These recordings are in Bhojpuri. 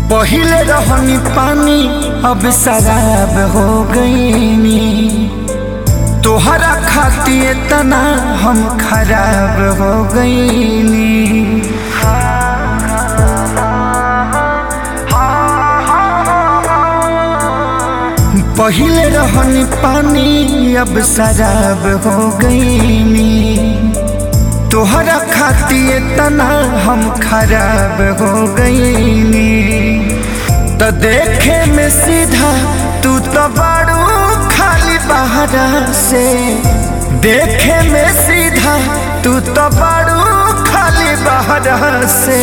पहिले रहनी पानी अब शराब हो गईनी। तोहरा खातिर इतना हम खराब हो गईनी। पहिले रहनी पानी अब शराब हो गईनी। तोहरा खातिर इतना हम खराब हो गईनी। तो देखे में सीधा तू तो बड़ू खाली बहरा से। देखे में सीधा तू तो बड़ू खाली बहरा से।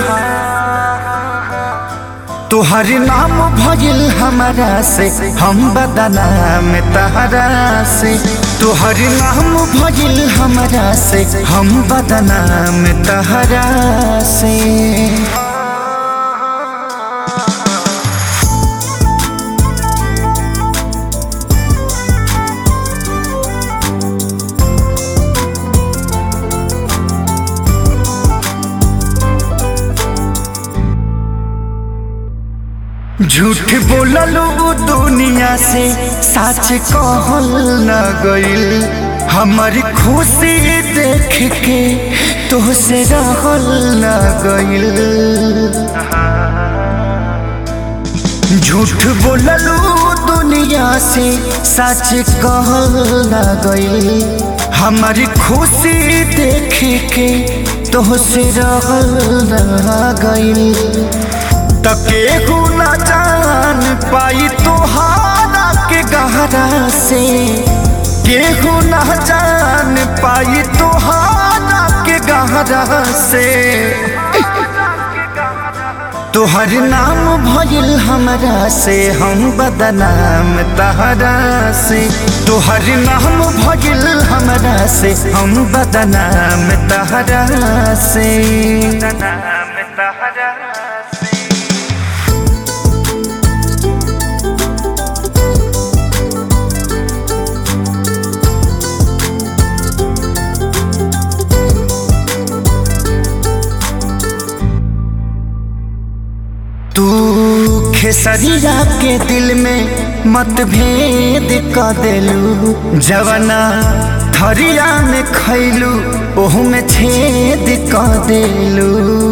तुहर नाम भइल हमारा से हम बदनाम तहरा से। तुहर नाम भइल हमारा से हम बदनाम तहरा से। झूठ बोललू दुनिया से सच कहल न गइल। हमारी खुशी देख के तोहसे रहल न गइल। झूठ बोललू दुनिया से सच कहल न गइल। हमारी खुशी देख के तोहसे रहल न गइल। केहू न जान पाई तोहारा के गहरा से। केहू न जान पाई तोहारा के गहरा से। तोहर नाम भइल हमरा से हम बदनाम तहरा से। तोहर नाम भइल हमरा से हम बदनाम तहरा से। तू खेसरिया के दिल में मतभेद क देलू। जवना थरिया में खैलू ओहू में छेद क देलू।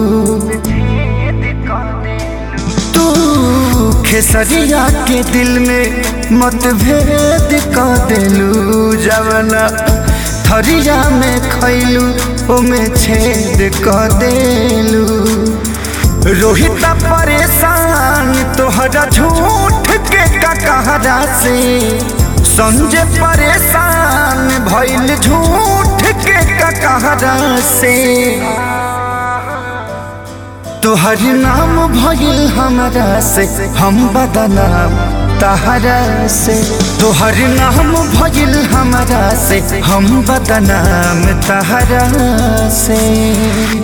तू खेसरिया के दिल में मतभेद क देलू। जवना थरिया में खैलू ओहू में छेद क देलू। रोहित परेशान तोहरा झूठ के कहरा से। संजय परेशान भइल झूठ के कहरा से। तोहर नाम भइल हमरा से हम बदनाम तहरा से। तोहर नाम भइल हमरा से हम बदनाम तहरा से।